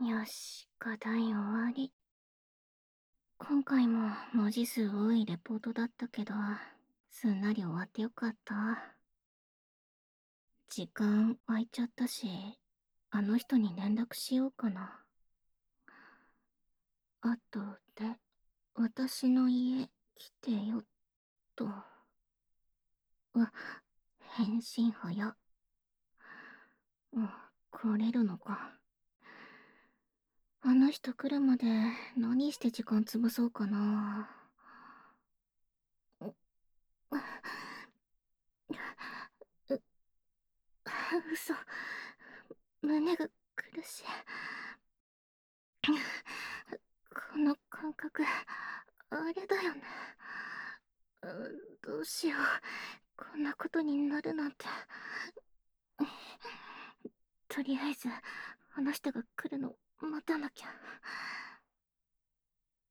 よし、課題終わり。今回も文字数多いレポートだったけど、すんなり終わってよかった。時間空いちゃったし、あの人に連絡しようかな。あとで、私の家来てよ、と。返信早っ。来れるのか。あの人来るまで何して時間潰そうかな。う、嘘。胸が苦しい。この感覚、あれだよね。どうしよう。こんなことになるなんて。とりあえず、あの人が来るの待たなきゃ。